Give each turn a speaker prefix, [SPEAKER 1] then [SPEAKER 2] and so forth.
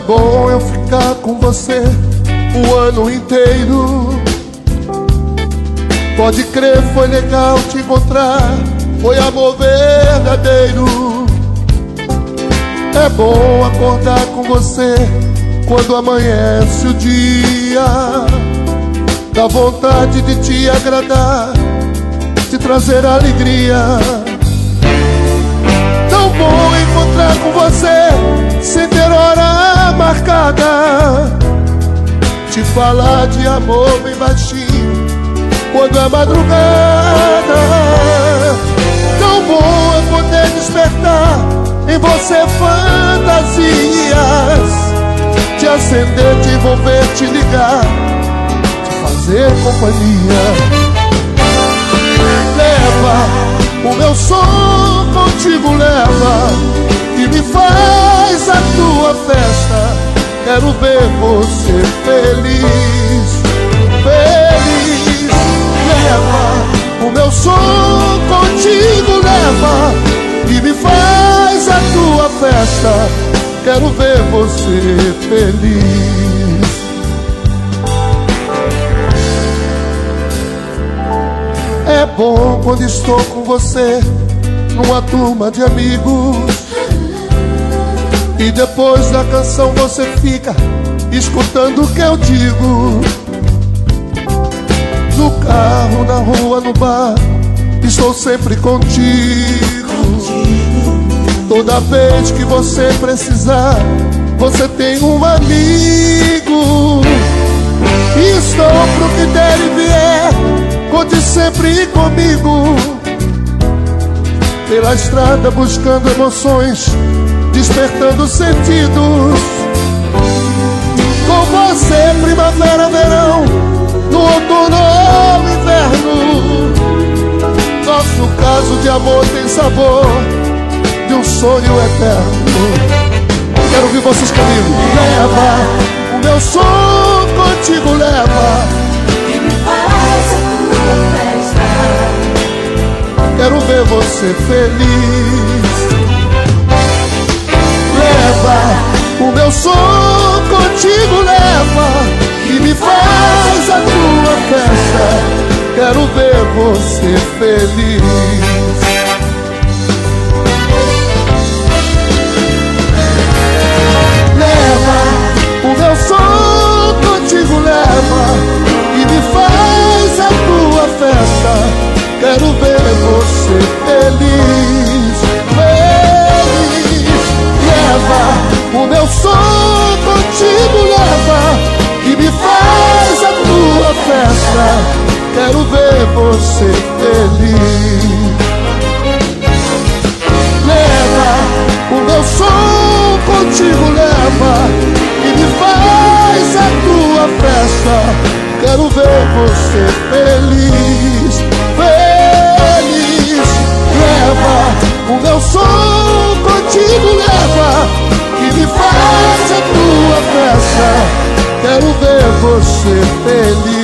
[SPEAKER 1] bom eu ficar com você o ano inteiro. Pode crer, foi legal te encontrar, foi amor verdadeiro. É bom acordar com você quando amanhece o dia. Dá vontade de te agradar, te trazer alegria. Tão bom encontrar com você sem ter hora marcada, te falar de amor bem baixinho quando é madrugada. Tão bom é poder despertar em você fantasias, te acender, te envolver, te ligar, te fazer companhia. Leva o meu som contigo, leva, e me faz a tua festa. Quero ver você feliz, feliz. Leva o meu som contigo, leva, e me faz a tua festa. Quero ver você feliz. É bom quando estou com você numa turma de amigos, e depois da canção você fica escutando o que eu digo. No carro, na rua, no bar, estou sempre contigo. Toda vez que você precisar, você tem um amigo. E estou pro que der e vier, conte sempre comigo. Pela estrada buscando emoções, despertando sentidos. Com você, primavera, verão, no outono ou inverno. Nosso caso de amor tem sabor de um sonho eterno. Quero ouvir vocês comigo. Leva o meu som contigo, leva,
[SPEAKER 2] e me faz a tua festa.
[SPEAKER 1] quero ver você feliz. Leva o meu som contigo, leva, e me faz a tua festa. Quero ver você feliz. Leva o meu som contigo, leva, e me faz a tua festa. Quero ver você feliz, feliz. Leva o meu som contigo, leva, e me faz a tua festa. Quero ver você feliz. Leva o meu som contigo, leva, e me faz a tua festa. Quero ver você feliz, feliz. Leva o meu som contigo, leva, e me faz a tua festa. Quero ver você feliz.